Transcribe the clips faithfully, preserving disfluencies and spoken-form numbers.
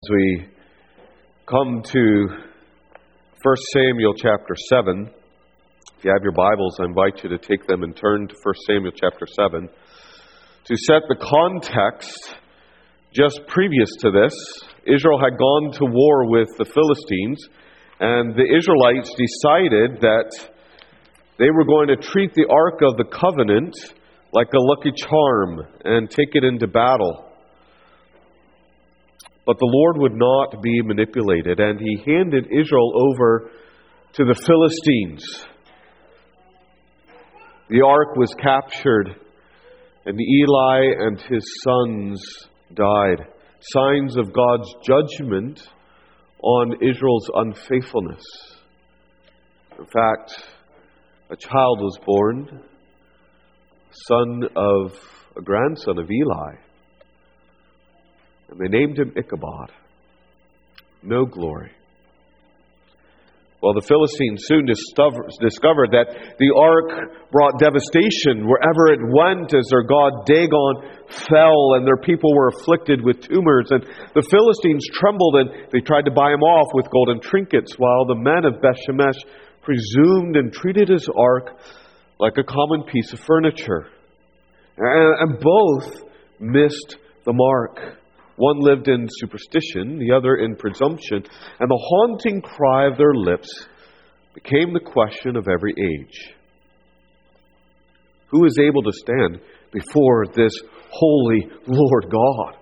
As we come to First Samuel chapter seven, if you have your Bibles, I invite you to take them and turn to First Samuel chapter seven. To set the context, just previous to this, Israel had gone to war with the Philistines, and the Israelites decided that they were going to treat the Ark of the Covenant like a lucky charm and take it into battle. But the Lord would not be manipulated, and He handed Israel over to the Philistines. The ark was captured, and Eli and his sons died. Signs of God's judgment on Israel's unfaithfulness. In fact, a child was born, son of a grandson of Eli. And they named him Ichabod. No glory. Well, the Philistines soon discovered that the ark brought devastation wherever it went as their god Dagon fell and their people were afflicted with tumors. And the Philistines trembled and they tried to buy him off with golden trinkets, while the men of Beth-Shemesh presumed and treated his ark like a common piece of furniture. And both missed the mark. One lived in superstition, the other in presumption, and the haunting cry of their lips became the question of every age. Who is able to stand before this holy Lord God?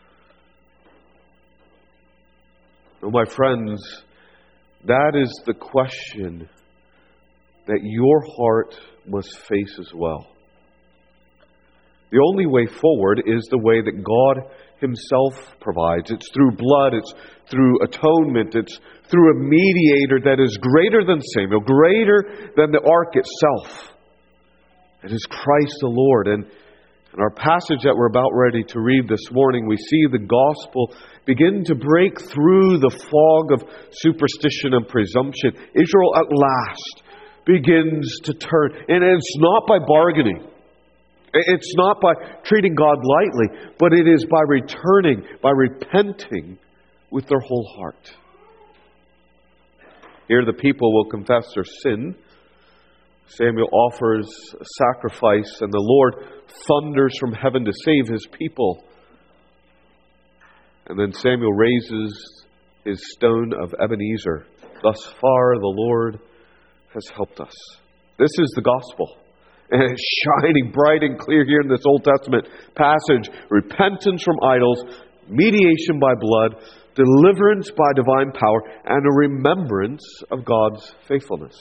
Oh, my friends, that is the question that your heart must face as well. The only way forward is the way that God Himself provides. It's through blood, it's through atonement, it's through a mediator that is greater than Samuel, greater than the ark itself. It is Christ the Lord. And in our passage that we're about ready to read this morning, we see the gospel begin to break through the fog of superstition and presumption. Israel at last begins to turn. And it's not by bargaining. It's not by treating God lightly, but it is by returning, by repenting with their whole heart. Here the people will confess their sin. Samuel offers a sacrifice, and the Lord thunders from heaven to save His people. And then Samuel raises his stone of Ebenezer. Thus far the Lord has helped us. This is the gospel. And it's shining bright and clear here in this Old Testament passage. Repentance from idols, mediation by blood, deliverance by divine power, and a remembrance of God's faithfulness.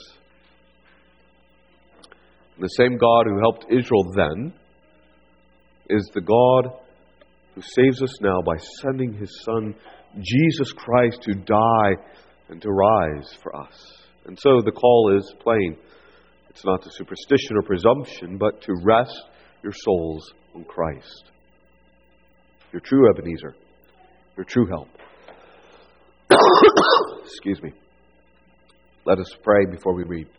The same God who helped Israel then is the God who saves us now by sending His Son, Jesus Christ, to die and to rise for us. And so the call is plain. It's not to superstition or presumption, but to rest your souls on Christ. Your true Ebenezer. Your true help. Excuse me. Let us pray before we read.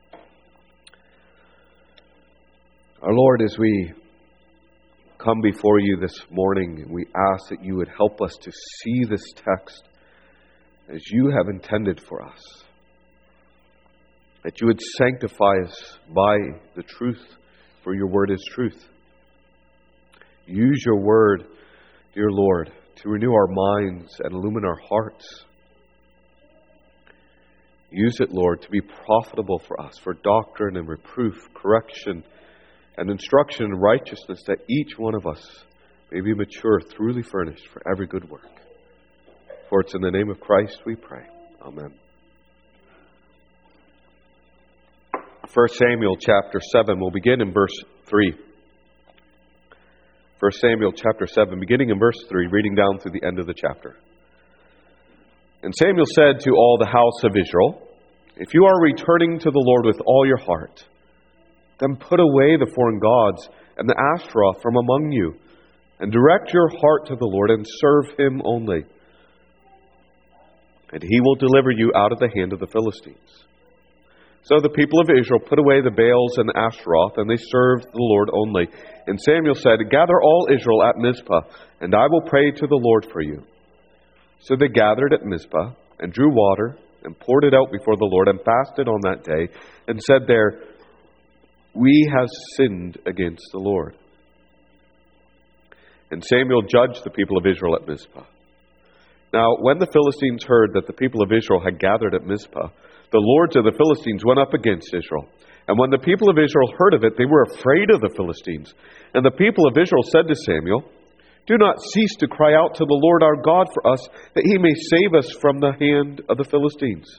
Our Lord, as we come before You this morning, we ask that You would help us to see this text as You have intended for us. That You would sanctify us by the truth, for Your word is truth. Use Your word, dear Lord, to renew our minds and illumine our hearts. Use it, Lord, to be profitable for us, for doctrine and reproof, correction and instruction in righteousness, that each one of us may be mature, truly furnished for every good work. For it's in the name of Christ we pray. Amen. First Samuel chapter seven, we'll begin in verse three. First Samuel chapter seven, beginning in verse three, reading down through the end of the chapter. And Samuel said to all the house of Israel, "If you are returning to the Lord with all your heart, then put away the foreign gods and the Ashtaroth from among you, and direct your heart to the Lord and serve Him only. And He will deliver you out of the hand of the Philistines." So the people of Israel put away the Baals and the Ashtaroth, and they served the Lord only. And Samuel said, "Gather all Israel at Mizpah, and I will pray to the Lord for you." So they gathered at Mizpah and drew water and poured it out before the Lord and fasted on that day and said there, "We have sinned against the Lord." And Samuel judged the people of Israel at Mizpah. Now, when the Philistines heard that the people of Israel had gathered at Mizpah, the lords of the Philistines went up against Israel. And when the people of Israel heard of it, they were afraid of the Philistines. And the people of Israel said to Samuel, "Do not cease to cry out to the Lord our God for us, that he may save us from the hand of the Philistines."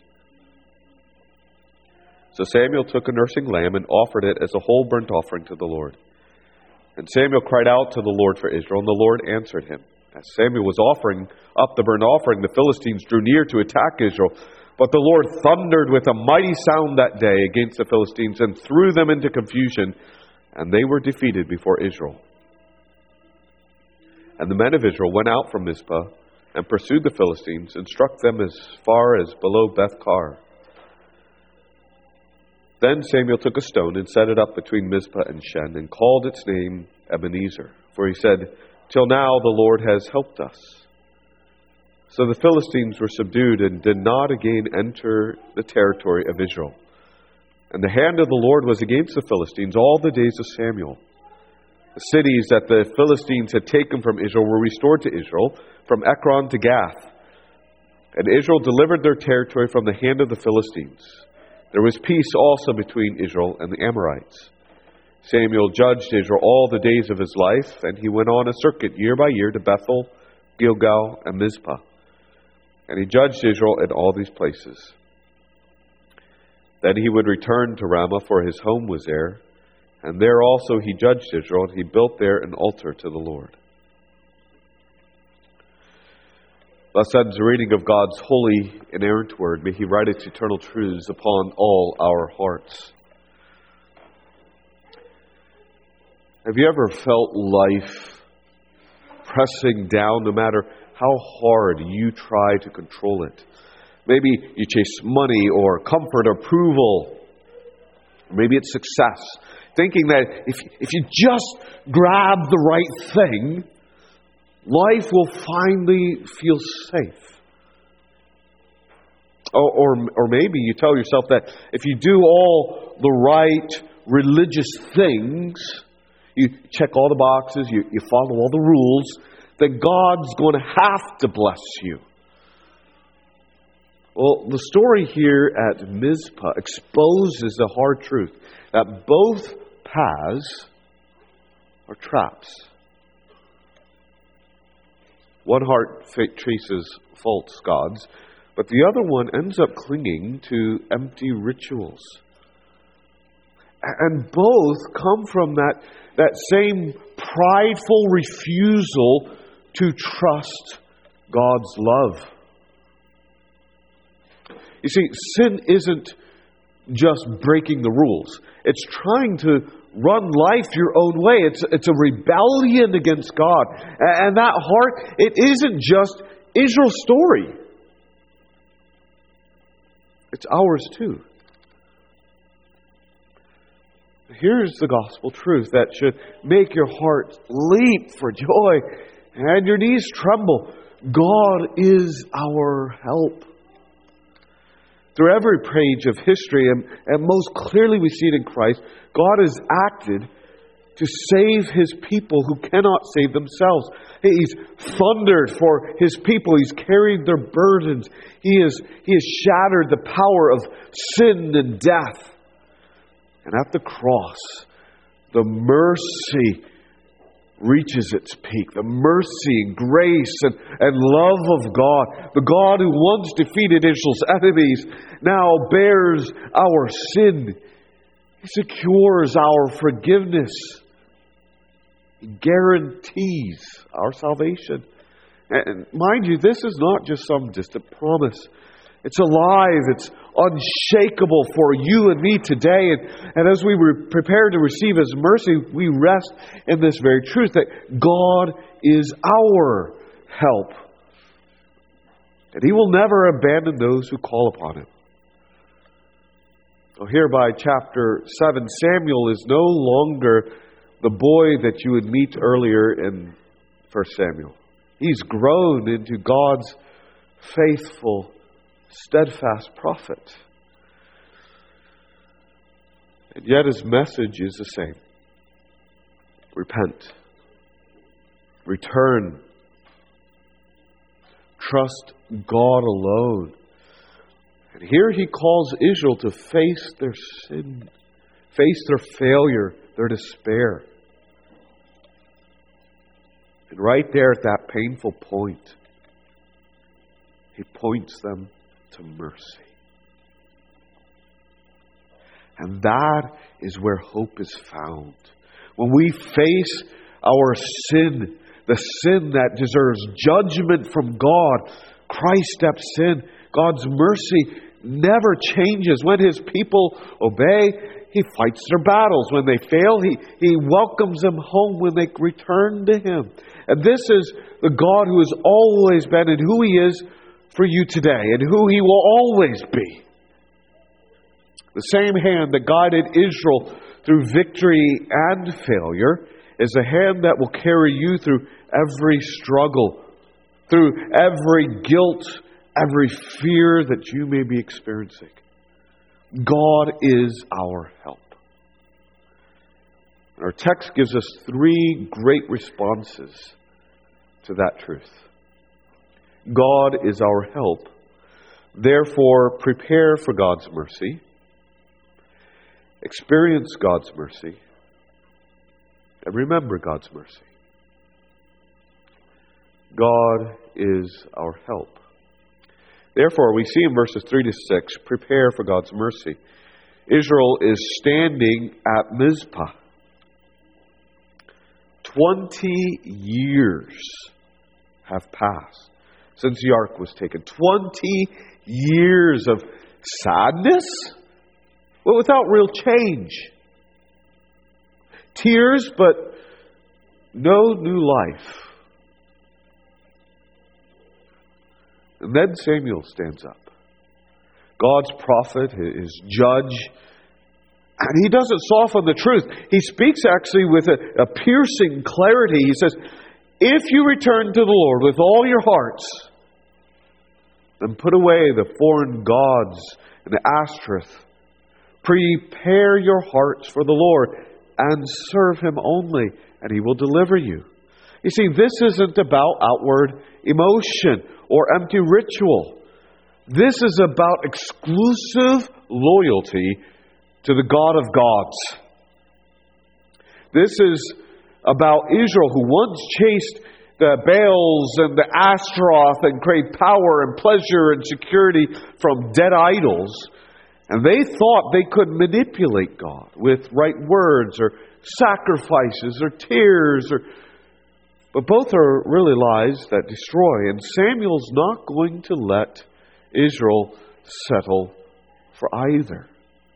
So Samuel took a nursing lamb and offered it as a whole burnt offering to the Lord. And Samuel cried out to the Lord for Israel, and the Lord answered him. As Samuel was offering up the burnt offering, the Philistines drew near to attack Israel. But the Lord thundered with a mighty sound that day against the Philistines and threw them into confusion, and they were defeated before Israel. And the men of Israel went out from Mizpah and pursued the Philistines and struck them as far as below Beth-kar. Then Samuel took a stone and set it up between Mizpah and Shen and called its name Ebenezer, for he said, "Till now the Lord has helped us." So the Philistines were subdued and did not again enter the territory of Israel. And the hand of the Lord was against the Philistines all the days of Samuel. The cities that the Philistines had taken from Israel were restored to Israel, from Ekron to Gath. And Israel delivered their territory from the hand of the Philistines. There was peace also between Israel and the Amorites. Samuel judged Israel all the days of his life, and he went on a circuit year by year to Bethel, Gilgal, and Mizpah. And he judged Israel in all these places. Then he would return to Ramah, for his home was there. And there also he judged Israel, and he built there an altar to the Lord. Thus ends the reading of God's holy, inerrant word. May he write its eternal truths upon all our hearts. Have you ever felt life pressing down, no matter how hard you try to control it? Maybe you chase money or comfort or approval. Maybe it's success. Thinking that if, if you just grab the right thing, life will finally feel safe. Or, or, or maybe you tell yourself that if you do all the right religious things, you check all the boxes, you, you follow all the rules, that God's going to have to bless you. Well, the story here at Mizpah exposes the hard truth that both paths are traps. One heart traces false gods, but the other one ends up clinging to empty rituals. And both come from that, that same prideful refusal to trust God's love. You see, sin isn't just breaking the rules. It's trying to run life your own way. It's, it's a rebellion against God. And that heart, it isn't just Israel's story. It's ours too. Here's the gospel truth that should make your heart leap for joy and your knees tremble. God is our help. Through every page of history, and, and most clearly we see it in Christ, God has acted to save His people who cannot save themselves. He's thundered for His people. He's carried their burdens. He has, he has shattered the power of sin and death. And at the cross, the mercy reaches its peak. The mercy and grace and, and love of God. The God who once defeated Israel's enemies now bears our sin. He secures our forgiveness. He guarantees our salvation. And mind you, this is not just some distant promise. It's alive. It's unshakable for you and me today. And, and as we re- prepare to receive His mercy, we rest in this very truth that God is our help. And He will never abandon those who call upon Him. So here by chapter seven, Samuel is no longer the boy that you would meet earlier in First Samuel. He's grown into God's faithful, steadfast prophet. And yet his message is the same. Repent. Return. Trust God alone. And here he calls Israel to face their sin, face their failure, their despair. And right there at that painful point, he points them to mercy. And that is where hope is found. When we face our sin, the sin that deserves judgment from God, Christ steps in. God's mercy never changes. When His people obey, He fights their battles. When they fail, He, he welcomes them home when they return to Him. And this is the God who has always been and who He is for you today and who He will always be. The same hand that guided Israel through victory and failure is the hand that will carry you through every struggle, through every guilt, every fear that you may be experiencing. God is our help. Our text gives us three great responses to that truth. God is our help. Therefore, prepare for God's mercy. Experience God's mercy. And remember God's mercy. God is our help. Therefore, we see in verses three to six, prepare for God's mercy. Israel is standing at Mizpah. Twenty years have passed since the ark was taken. Twenty years of sadness, but without real change. Tears, but no new life. And then Samuel stands up. God's prophet, his judge. And he doesn't soften the truth. He speaks actually with a, a piercing clarity. He says, if you return to the Lord with all your hearts, then put away the foreign gods and the Ashtoreth. Prepare your hearts for the Lord and serve Him only, and He will deliver you. You see, this isn't about outward emotion or empty ritual. This is about exclusive loyalty to the God of gods. This is about Israel, who once chased the Baals and the Ashtaroth and craved power and pleasure and security from dead idols. And they thought they could manipulate God with right words or sacrifices or tears. Or, but both are really lies that destroy. And Samuel's not going to let Israel settle for either.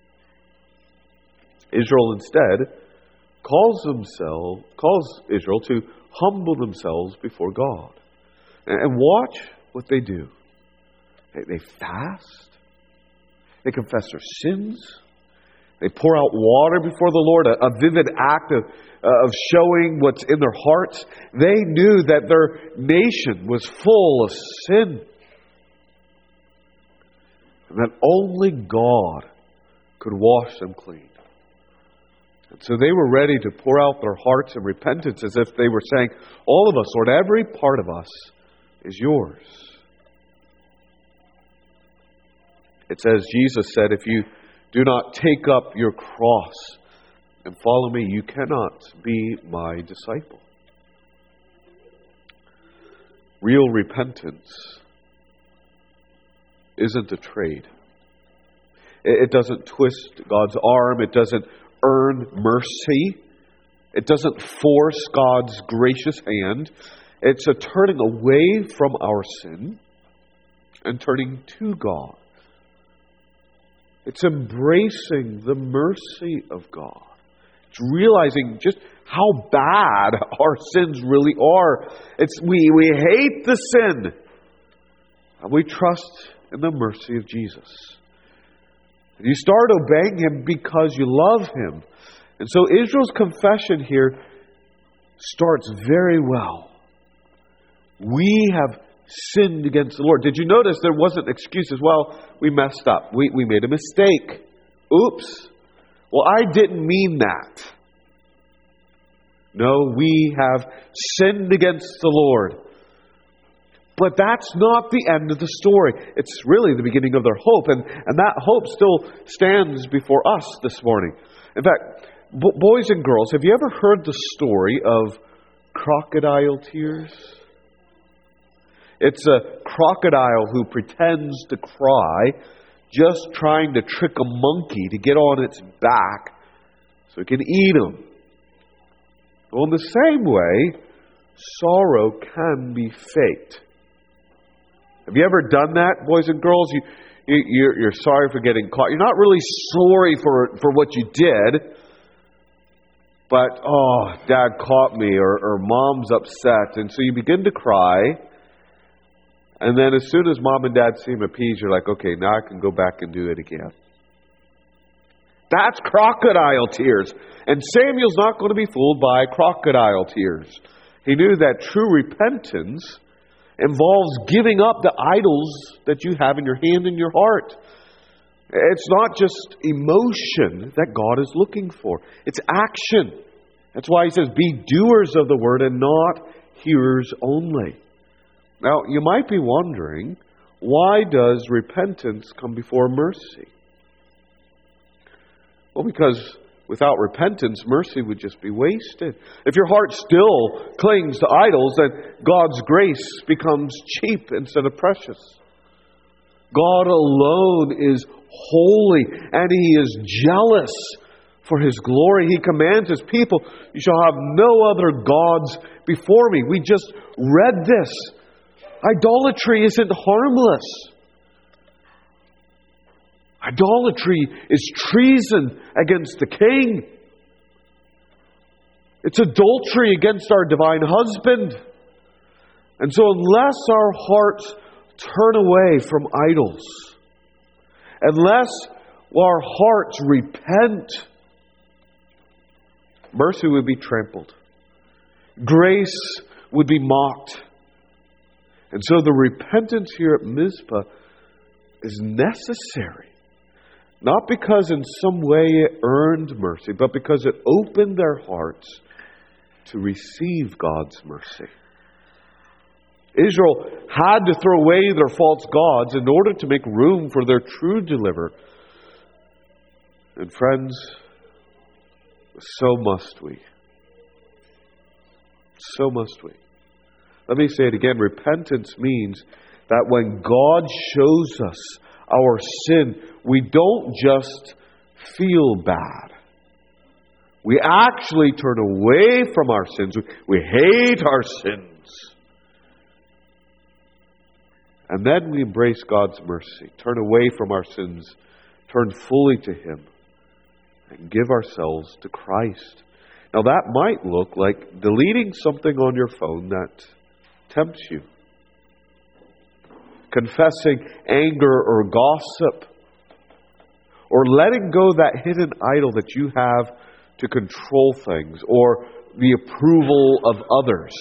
Israel instead calls himself, calls Israel to humble themselves before God. And watch what they do. They, they fast. They confess their sins. They pour out water before the Lord, a, a vivid act of, uh, of showing what's in their hearts. They knew that their nation was full of sin. And that only God could wash them clean. And so they were ready to pour out their hearts in repentance as if they were saying, all of us, Lord, every part of us is yours. It says, Jesus said, if you do not take up your cross and follow me, you cannot be my disciple. Real repentance isn't a trade. It doesn't twist God's arm. It doesn't earn mercy. It doesn't force God's gracious hand. It's a turning away from our sin and turning to God. It's embracing the mercy of God. It's realizing just how bad our sins really are. It's we, we hate the sin. And we trust in the mercy of Jesus. And you start obeying Him because you love Him. And so Israel's confession here starts very well. We have sinned against the Lord. Did you notice there wasn't excuses? Well, we messed up. We, we made a mistake. Oops. Well, I didn't mean that. No, we have sinned against the Lord. But that's not the end of the story. It's really the beginning of their hope. And, and that hope still stands before us this morning. In fact, b- boys and girls, have you ever heard the story of crocodile tears? It's a crocodile who pretends to cry, just trying to trick a monkey to get on its back so it can eat him. Well, in the same way, sorrow can be faked. Have you ever done that, boys and girls? You, you, you're, you're sorry for getting caught. You're not really sorry for, for what you did. But, oh, Dad caught me, or, or Mom's upset. And so you begin to cry. And then as soon as Mom and Dad seem appeased, you're like, okay, now I can go back and do it again. That's crocodile tears. And Samuel's not going to be fooled by crocodile tears. He knew that true repentance involves giving up the idols that you have in your hand and your heart. It's not just emotion that God is looking for. It's action. That's why He says, be doers of the word and not hearers only. Now, you might be wondering, why does repentance come before mercy? Well, because without repentance, mercy would just be wasted. If your heart still clings to idols, then God's grace becomes cheap instead of precious. God alone is holy, and He is jealous for His glory. He commands His people, you shall have no other gods before me. We just read this. Idolatry isn't harmless. Idolatry is treason against the King. It's adultery against our divine husband. And so unless our hearts turn away from idols, unless our hearts repent, mercy would be trampled. Grace would be mocked. And so the repentance here at Mizpah is necessary. Not because in some way it earned mercy, but because it opened their hearts to receive God's mercy. Israel had to throw away their false gods in order to make room for their true deliverer. And friends, so must we. So must we. Let me say it again. Repentance means that when God shows us our sin, we don't just feel bad. We actually turn away from our sins. We, we hate our sins. And then we embrace God's mercy, turn away from our sins, turn fully to Him, and give ourselves to Christ. Now that might look like deleting something on your phone that tempts you, confessing anger or gossip, or letting go that hidden idol that you have to control things, or the approval of others.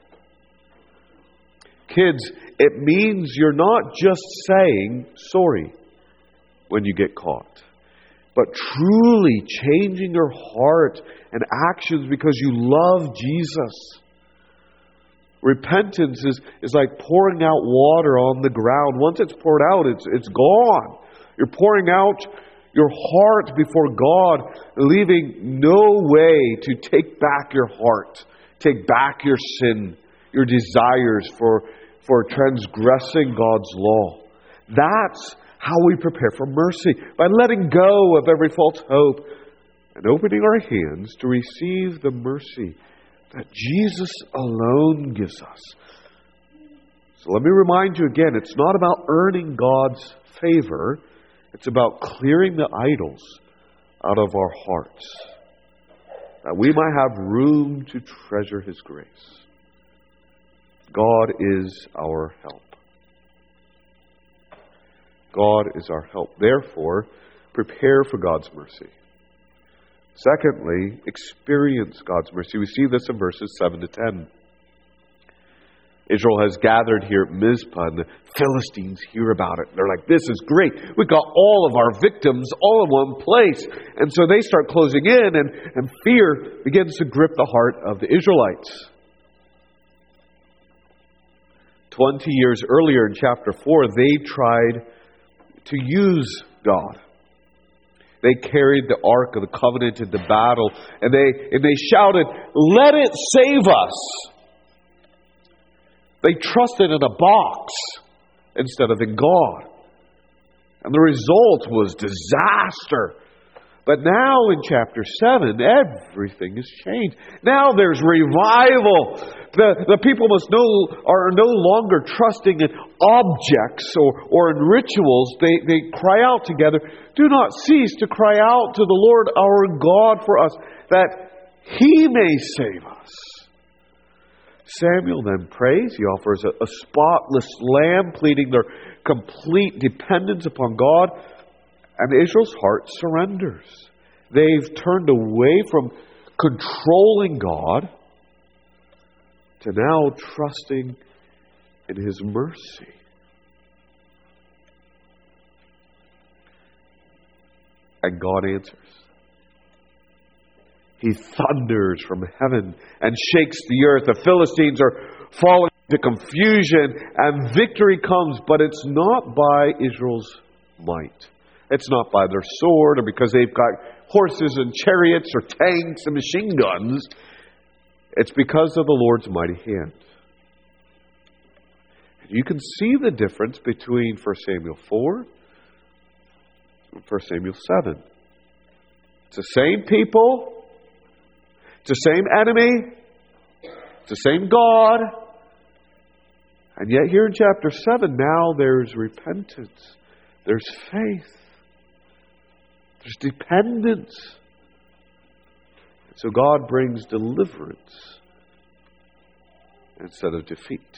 Kids, it means you're not just saying sorry when you get caught, but truly changing your heart and actions because you love Jesus. Repentance is, is like pouring out water on the ground. Once it's poured out, it's it's gone. You're pouring out your heart before God, leaving no way to take back your heart, take back your sin, your desires for, for transgressing God's law. That's how we prepare for mercy, by letting go of every false hope and opening our hands to receive the mercy that Jesus alone gives us. So let me remind you again, it's not about earning God's favor. It's about clearing the idols out of our hearts, that we might have room to treasure His grace. God is our help. God is our help. Therefore, prepare for God's mercy. Secondly, experience God's mercy. We see this in verses seven to ten. Israel has gathered here at Mizpah, and the Philistines hear about it. They're like, this is great. We got all of our victims all in one place. And so they start closing in, and, and fear begins to grip the heart of the Israelites. Twenty years earlier in chapter four, they tried to use God. They carried the Ark of the Covenant into battle, and they, and they shouted, "Let it save us!" They trusted in a box instead of in God. And the result was disaster. But now in chapter seven, everything has changed. Now there's revival. The, the people must no, are no longer trusting in objects or, or in rituals. They, they cry out together, "Do not cease to cry out to the Lord our God for us, that He may save us." Samuel then prays. He offers a, a spotless lamb, pleading their complete dependence upon God. And Israel's heart surrenders. They've turned away from controlling God to now trusting in His mercy. And God answers. He thunders from heaven and shakes the earth. The Philistines are falling into confusion, and victory comes, but it's not by Israel's might. It's not by their sword or because they've got horses and chariots or tanks and machine guns. It's because of the Lord's mighty hand. You can see the difference between First Samuel four and First Samuel seven. It's the same people. It's the same enemy. It's the same God. And yet here in chapter seven, now there's repentance. There's faith. There's dependence. So God brings deliverance instead of defeat.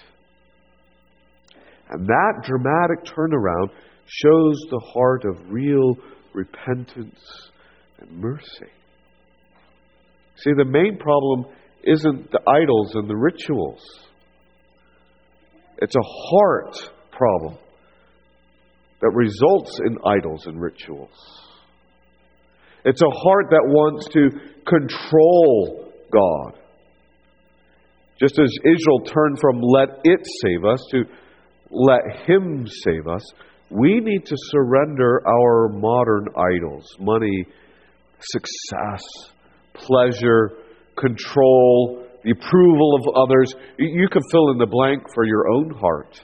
And that dramatic turnaround shows the heart of real repentance and mercy. See, the main problem isn't the idols and the rituals. It's a heart problem that results in idols and rituals. It's a heart that wants to control God. Just as Israel turned from "let it save us" to "let Him save us," we need to surrender our modern idols: money, success, pleasure, control, the approval of others. You can fill in the blank for your own heart.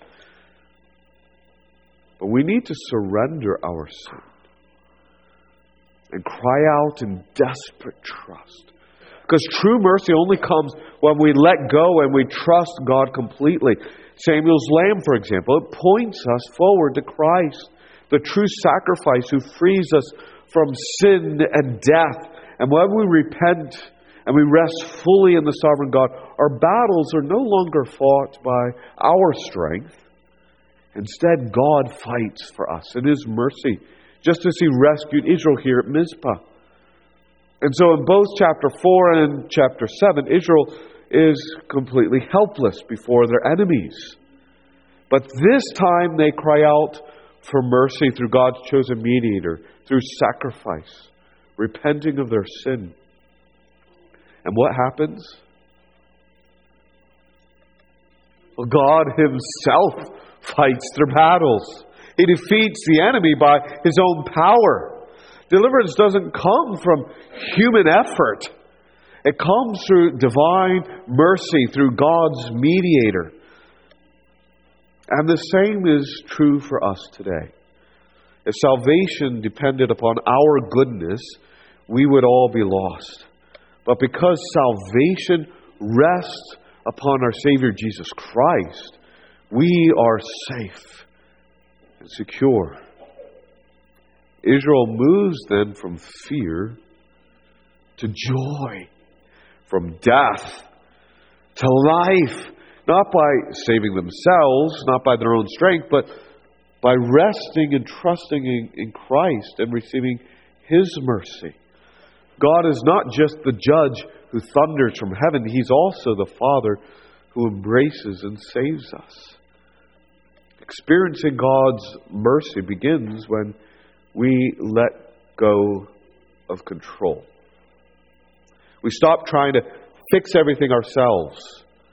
But we need to surrender our sin and cry out in desperate trust. Because true mercy only comes when we let go and we trust God completely. Samuel's lamb, for example, it points us forward to Christ, the true sacrifice who frees us from sin and death. And when we repent and we rest fully in the sovereign God, our battles are no longer fought by our strength. Instead, God fights for us in His mercy, just as He rescued Israel here at Mizpah. And so in both chapter four and chapter seven, Israel is completely helpless before their enemies. But this time they cry out for mercy through God's chosen mediator, through sacrifice, repenting of their sin. And what happens? Well, God Himself fights their battles. He defeats the enemy by His own power. Deliverance doesn't come from human effort. It comes through divine mercy, through God's mediator. And the same is true for us today. If salvation depended upon our goodness, we would all be lost. But because salvation rests upon our Savior Jesus Christ, we are safe and secure. Israel moves then from fear to joy, from death to life, not by saving themselves, not by their own strength, but by resting and trusting in, in Christ and receiving His mercy. God is not just the judge who thunders from heaven. He's also the Father who embraces and saves us. Experiencing God's mercy begins when we let go of control. We stop trying to fix everything ourselves.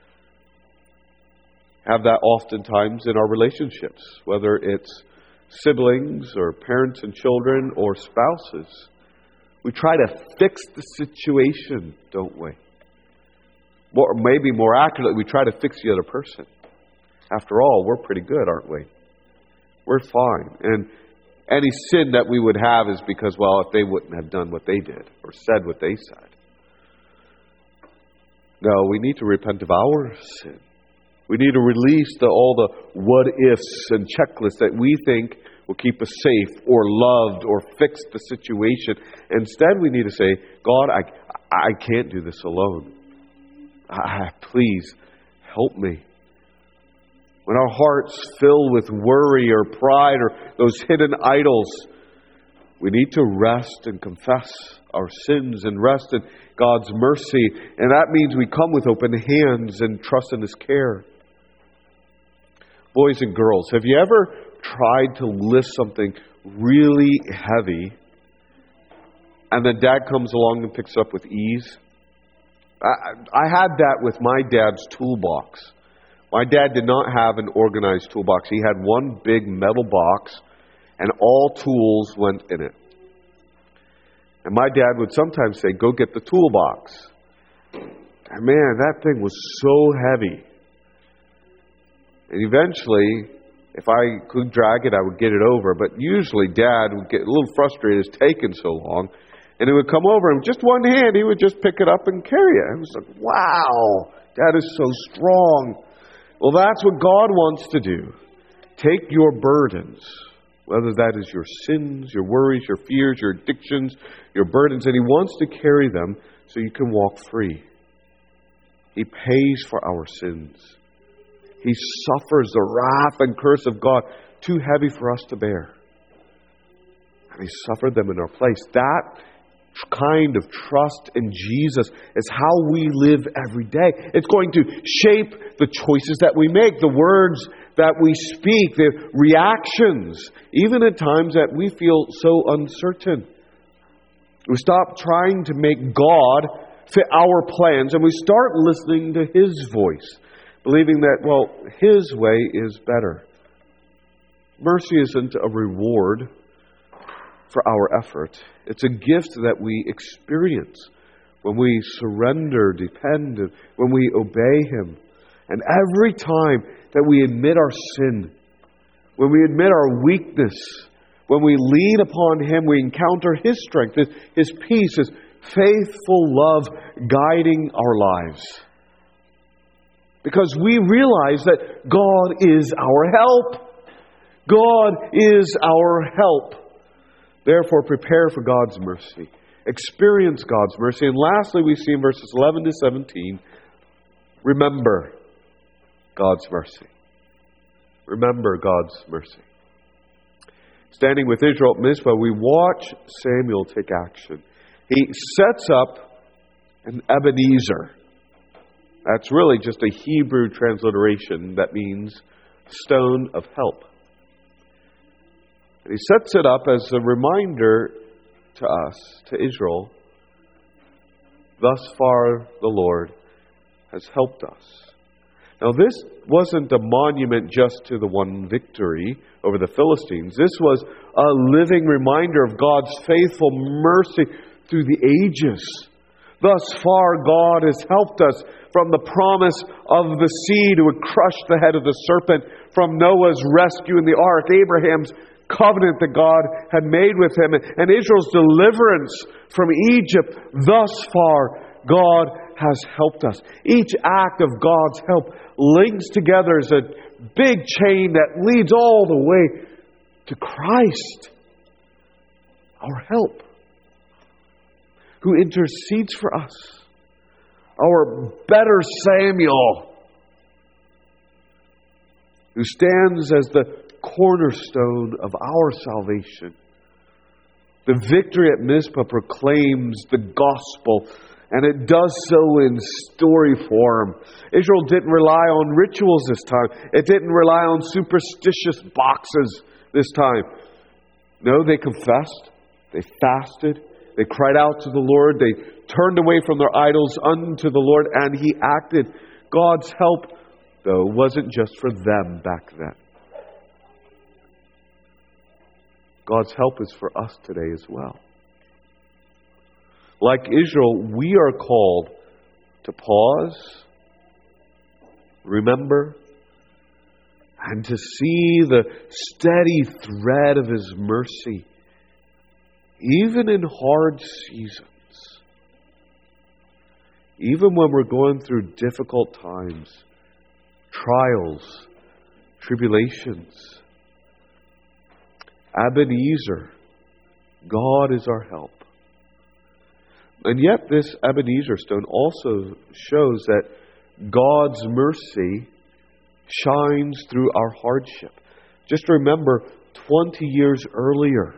Have that oftentimes in our relationships, whether it's siblings or parents and children or spouses. We try to fix the situation, don't we? Or maybe more accurately, we try to fix the other person. After all, we're pretty good, aren't we? We're fine. And any sin that we would have is because, well, if they wouldn't have done what they did or said what they said. No, we need to repent of our sin. We need to release the, all the what-ifs and checklists that we think will keep us safe or loved or fix the situation. Instead, we need to say, God, I, I can't do this alone. I, please help me. When our hearts fill with worry or pride or those hidden idols, we need to rest and confess our sins and rest in God's mercy. And that means we come with open hands and trust in His care. Boys and girls, have you ever tried to lift something really heavy and then Dad comes along and picks it up with ease? I, I had that with my dad's toolbox. My dad did not have an organized toolbox. He had one big metal box and all tools went in it. And my dad would sometimes say, go get the toolbox. And man, that thing was so heavy. And eventually, if I could drag it, I would get it over. But usually Dad would get a little frustrated it's taken so long. And he would come over and just one hand, he would just pick it up and carry it. I was like, wow, Dad is so strong. Well, that's what God wants to do. Take your burdens, whether that is your sins, your worries, your fears, your addictions, your burdens, and He wants to carry them so you can walk free. He pays for our sins. He suffers the wrath and curse of God, too heavy for us to bear. And He suffered them in our place. That kind of trust in Jesus is how we live every day. It's going to shape the choices that we make, the words that we speak, the reactions, even at times that we feel so uncertain. We stop trying to make God fit our plans and we start listening to His voice, believing that, well, His way is better. Mercy isn't a reward for our effort. It's a gift that we experience when we surrender, depend, when we obey Him. And every time that we admit our sin, when we admit our weakness, when we lean upon Him, we encounter His strength, His, His peace, His faithful love guiding our lives. Because we realize that God is our help. God is our help. Therefore, prepare for God's mercy. Experience God's mercy. And lastly, we see in verses eleven to seventeen, remember God's mercy. Remember God's mercy. Standing with Israel at Mizpah, we watch Samuel take action. He sets up an Ebenezer. That's really just a Hebrew transliteration that means stone of help. And he sets it up as a reminder to us, to Israel, thus far the Lord has helped us. Now this wasn't a monument just to the one victory over the Philistines. This was a living reminder of God's faithful mercy through the ages. Thus far God has helped us, from the promise of the seed who would crush the head of the serpent, from Noah's rescue in the ark, Abraham's covenant that God had made with him, and Israel's deliverance from Egypt. Thus far, God has helped us. Each act of God's help links together as a big chain that leads all the way to Christ, our help, who intercedes for us, our better Samuel, who stands as the cornerstone of our salvation. The victory at Mizpah proclaims the gospel And it does so in story form. Israel didn't rely on rituals this time. It didn't rely on superstitious boxes this time. No, they confessed. They fasted. They cried out to the Lord. They turned away from their idols unto the Lord, and He acted. God's help, though, wasn't just for them back then. God's help is for us today as well. Like Israel, we are called to pause, remember, and to see the steady thread of His mercy, even in hard seasons, even when we're going through difficult times, trials, tribulations. Ebenezer, God is our help. And yet this Ebenezer stone also shows that God's mercy shines through our hardship. Just remember, twenty years earlier,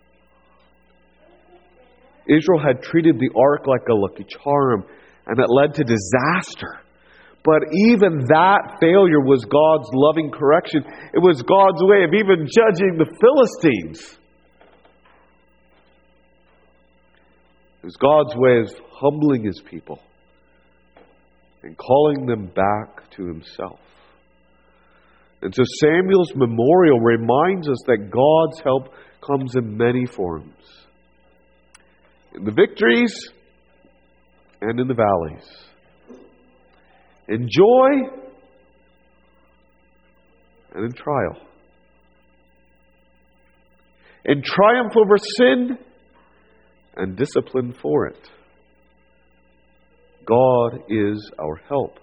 Israel had treated the ark like a lucky charm, and it led to disaster. But even that failure was God's loving correction. It was God's way of even judging the Philistines. It was God's way of humbling His people and calling them back to Himself. And so Samuel's memorial reminds us that God's help comes in many forms. In the victories and in the valleys. In joy and in trial. In triumph over sin and discipline for it. God is our help.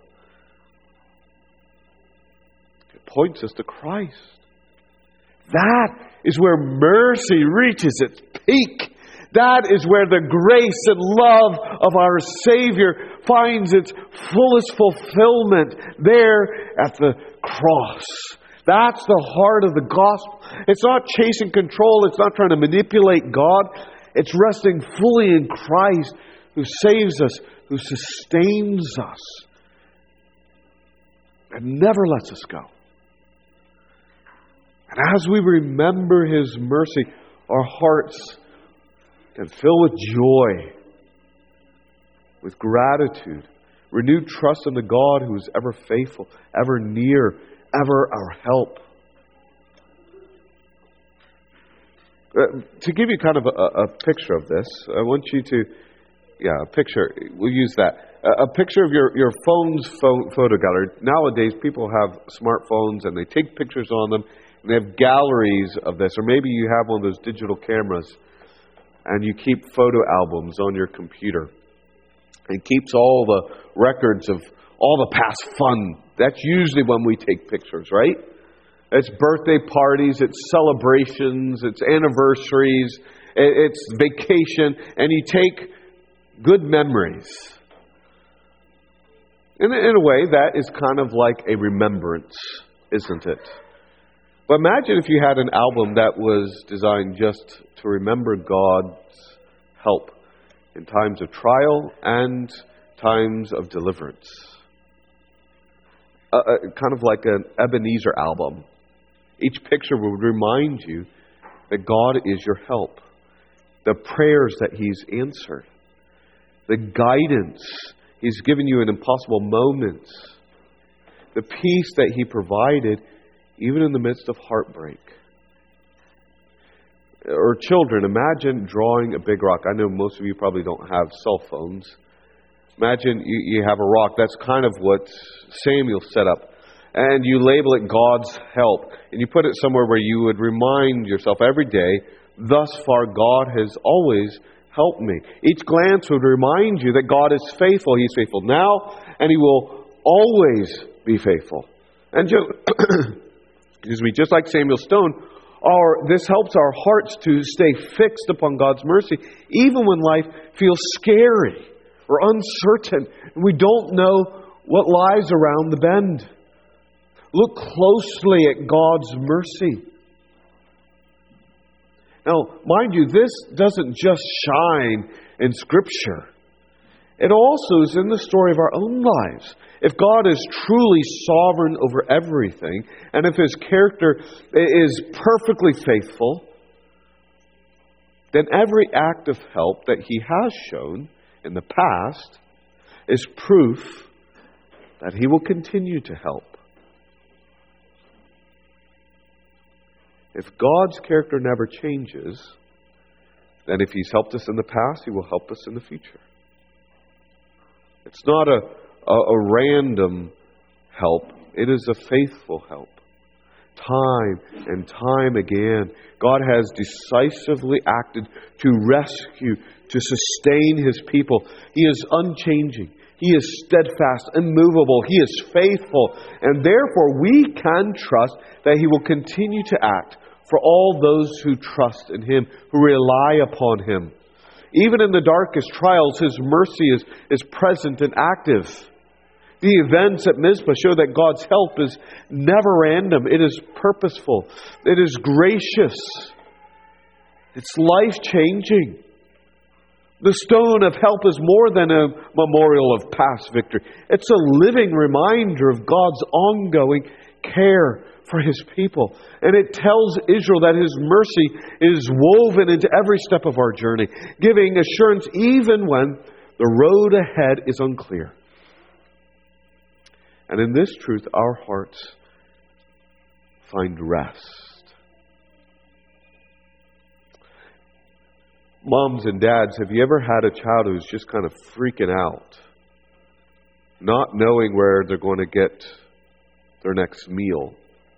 It points us to Christ. That is where mercy reaches its peak. That is where the grace and love of our Savior finds its fullest fulfillment, there at the cross. That's the heart of the gospel. It's not chasing control. It's not trying to manipulate God. It's resting fully in Christ, who saves us, who sustains us, and never lets us go. And as we remember His mercy, our hearts can fill with joy, with gratitude, renewed trust in the God who is ever faithful, ever near, ever our help. Uh, to give you kind of a, a picture of this, I want you to, yeah, a picture, we'll use that. A, a picture of your, your phone's phone, photo gallery. Nowadays, people have smartphones and they take pictures on them, and they have galleries of this. Or maybe you have one of those digital cameras, and you keep photo albums on your computer. It keeps all the records of all the past fun. That's usually when we take pictures, right? It's birthday parties, it's celebrations, it's anniversaries, it's vacation, and you take good memories. In, in a way, that is kind of like a remembrance, isn't it? But imagine if you had an album that was designed just to remember God's help in times of trial and times of deliverance. Uh, uh, kind of like an Ebenezer album. Each picture would remind you that God is your help. The prayers that He's answered. The guidance He's given you in impossible moments. The peace that He provided even in the midst of heartbreak. Or children, imagine drawing a big rock. I know most of you probably don't have cell phones. Imagine you, you have a rock. That's kind of what Samuel set up. And you label it God's help. And you put it somewhere where you would remind yourself every day, thus far God has always helped me. Each glance would remind you that God is faithful. He's faithful now, and He will always be faithful. And just, excuse me, just like Samuel's stone, our, this helps our hearts to stay fixed upon God's mercy, even when life feels scary or uncertain, and we don't know what lies around the bend. Look closely at God's mercy. Now, mind you, this doesn't just shine in Scripture. it also is in the story of our own lives. If God is truly sovereign over everything, and if His character is perfectly faithful, then every act of help that He has shown in the past is proof that He will continue to help. If God's character never changes, then if He's helped us in the past, He will help us in the future. It's not a, a, a random help. It is a faithful help. Time and time again, God has decisively acted to rescue, to sustain His people. He is unchanging. He is steadfast, immovable. He is faithful. And therefore, we can trust that He will continue to act for all those who trust in Him, who rely upon Him. Even in the darkest trials, His mercy is, is present and active. The events at Mizpah show that God's help is never random. It is purposeful. It is gracious. It's life-changing. The stone of help is more than a memorial of past victory. It's a living reminder of God's ongoing care for His people. And it tells Israel that His mercy is woven into every step of our journey, giving assurance even when the road ahead is unclear. And in this truth, our hearts find rest. Moms and dads, have you ever had a child who's just kind of freaking out, not knowing where they're going to get their next meal,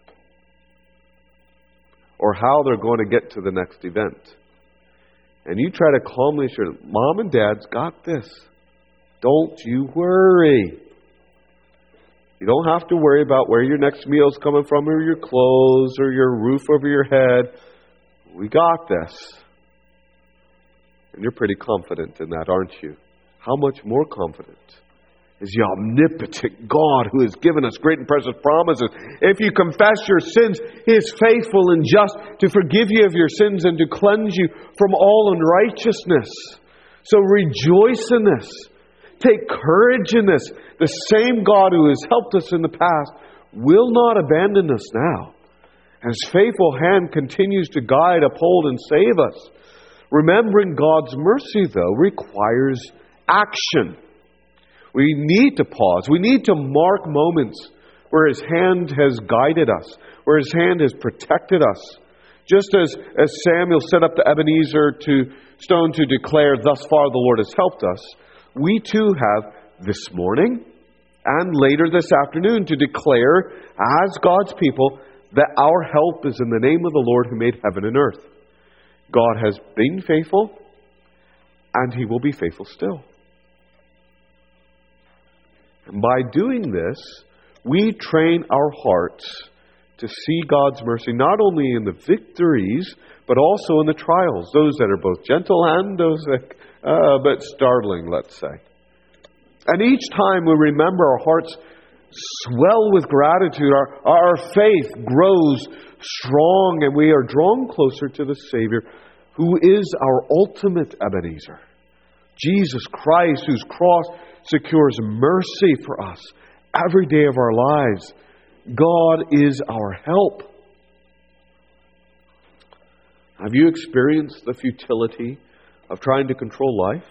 or how they're going to get to the next event? And you try to calmly assure them, Mom and Dad's got this. Don't you worry. You don't have to worry about where your next meal's coming from, or your clothes, or your roof over your head. We got this. And you're pretty confident in that, aren't you? How much more confident is the omnipotent God who has given us great and precious promises? If you confess your sins, He is faithful and just to forgive you of your sins and to cleanse you from all unrighteousness. So rejoice in this. Take courage in this. The same God who has helped us in the past will not abandon us now. And His faithful hand continues to guide, uphold, and save us. Remembering God's mercy, though, requires action. We need to pause. We need to mark moments where His hand has guided us, where His hand has protected us. Just as, as Samuel set up the Ebenezer to stone to declare, "Thus far the Lord has helped us," we too have this morning and later this afternoon to declare, as God's people, that our help is in the name of the Lord who made heaven and earth. God has been faithful, and He will be faithful still. And by doing this, we train our hearts to see God's mercy not only in the victories, but also in the trials, those that are both gentle and those that uh, but startling, let's say. And each time we remember, our hearts swell with gratitude, our, our faith grows strong, and we are drawn closer to the Savior, who is our ultimate Ebenezer. Jesus Christ, whose cross secures mercy for us every day of our lives. God is our help. Have you experienced the futility of trying to control life?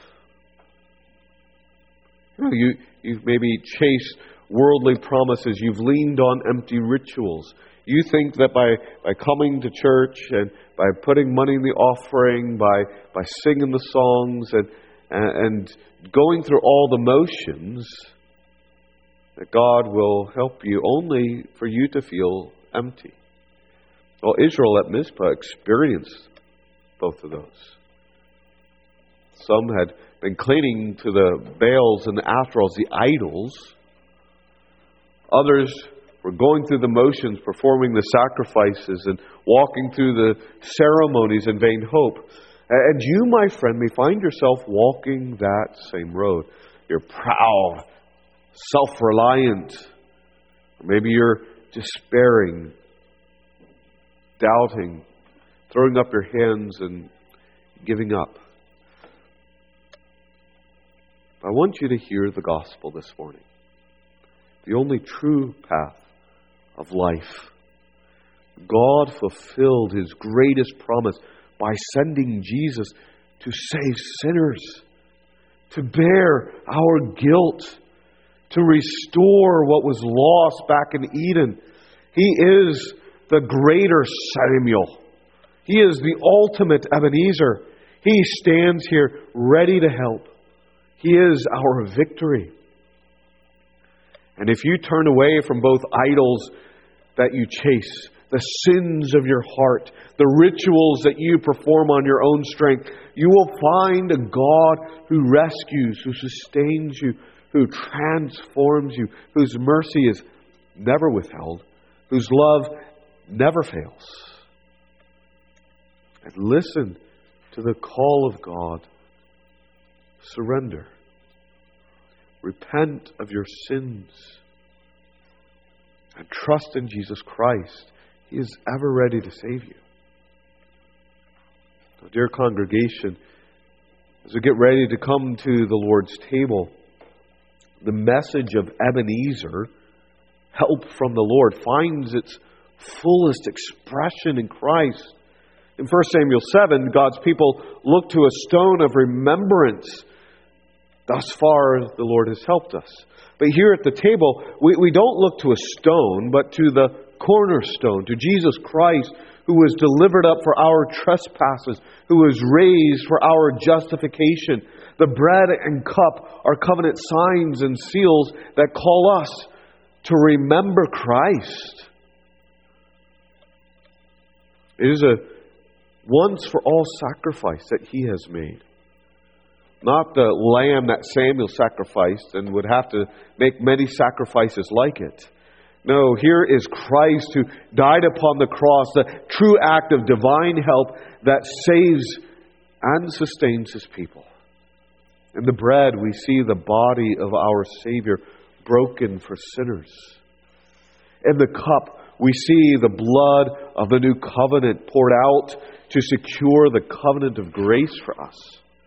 You know, you, you've maybe chased worldly promises. You've leaned on empty rituals. You think that by, by coming to church and by putting money in the offering, by, by singing the songs and, and, and going through all the motions, that God will help you, only for you to feel empty. Well, Israel at Mizpah experienced both of those. Some had been clinging to the Baals and the Ashtoreths, the idols. Others were going through the motions, performing the sacrifices and walking through the ceremonies in vain hope. And you, my friend, may find yourself walking that same road. You're proud, self-reliant. Or maybe you're despairing, doubting, throwing up your hands and giving up. I want you to hear the gospel this morning. The only true path of life. God fulfilled His greatest promise by sending Jesus to save sinners, to bear our guilt, to restore what was lost back in Eden. He is the greater Samuel. He is the ultimate Ebenezer. He stands here ready to help. He is our victory. And if you turn away from both idols that you chase, the sins of your heart, the rituals that you perform on your own strength, you will find a God who rescues, who sustains you, who transforms you, whose mercy is never withheld, whose love never fails. And listen to the call of God. Surrender. Repent of your sins. And trust in Jesus Christ. He is ever ready to save you. So, dear congregation, as we get ready to come to the Lord's table, the message of Ebenezer, help from the Lord, finds its fullest expression in Christ. In First Samuel seven, God's people look to a stone of remembrance. Thus far, the Lord has helped us. But here at the table, we, we don't look to a stone, but to the cornerstone, to Jesus Christ, who was delivered up for our trespasses, who was raised for our justification. The bread and cup are covenant signs and seals that call us to remember Christ. It is a once for all sacrifice that He has made. Not the lamb that Samuel sacrificed and would have to make many sacrifices like it. No, here is Christ who died upon the cross, the true act of divine help that saves and sustains His people. In the bread, we see the body of our Savior broken for sinners. In the cup, we see the blood of the new covenant poured out to secure the covenant of grace for us.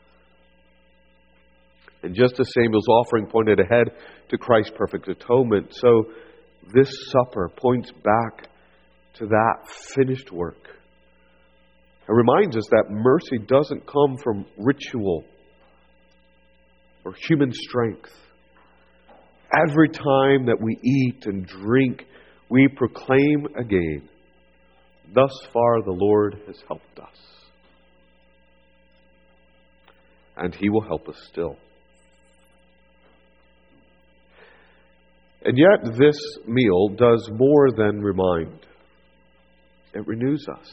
And just as Samuel's offering pointed ahead to Christ's perfect atonement, so this supper points back to that finished work. It reminds us that mercy doesn't come from ritual or human strength. Every time that we eat and drink, we proclaim again, thus far the Lord has helped us. And He will help us still. And yet this meal does more than remind. It renews us.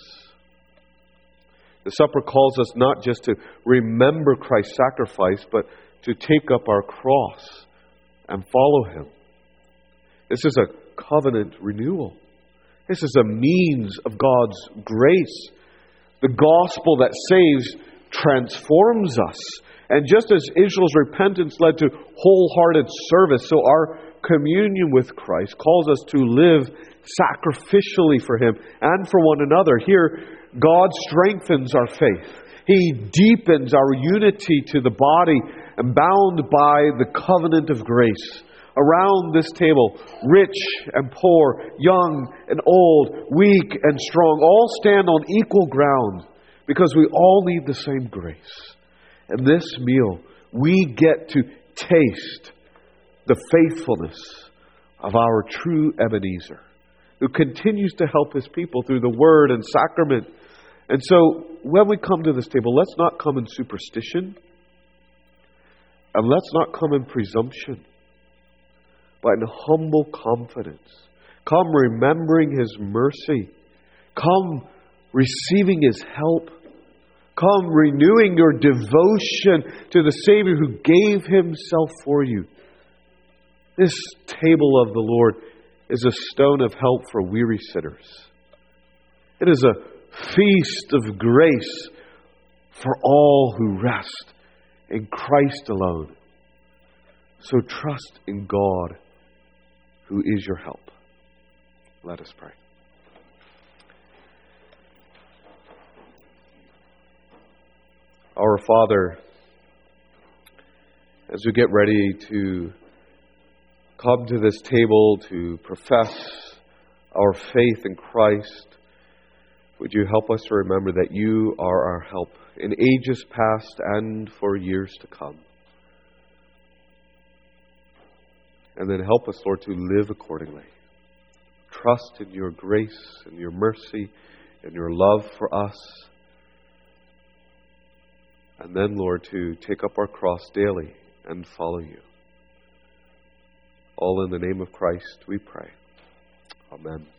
The supper calls us not just to remember Christ's sacrifice, but to take up our cross and follow Him. This is a covenant renewal. This is a means of God's grace. The gospel that saves transforms us. And just as Israel's repentance led to wholehearted service, so our communion with Christ calls us to live sacrificially for Him and for one another. Here, God strengthens our faith. He deepens our unity to the body and bound by the covenant of grace. Around this table, rich and poor, young and old, weak and strong, all stand on equal ground because we all need the same grace. In this meal, we get to taste the faithfulness of our true Ebenezer, who continues to help His people through the Word and sacrament. And so, when we come to this table, let's not come in superstition, and let's not come in presumption, but in humble confidence. Come remembering His mercy. Come receiving His help. Come renewing your devotion to the Savior who gave Himself for you. This table of the Lord is a stone of help for weary sinners. It is a feast of grace for all who rest in Christ alone. So trust in God, who is your help. Let us pray. Our Father, as as we get ready to come to this table to profess our faith in Christ, would you help us to remember that you are our help in ages past and for years to come. And then help us, Lord, to live accordingly. Trust in your grace and your mercy and your love for us. And then, Lord, to take up our cross daily and follow you. All in the name of Christ we pray. Amen.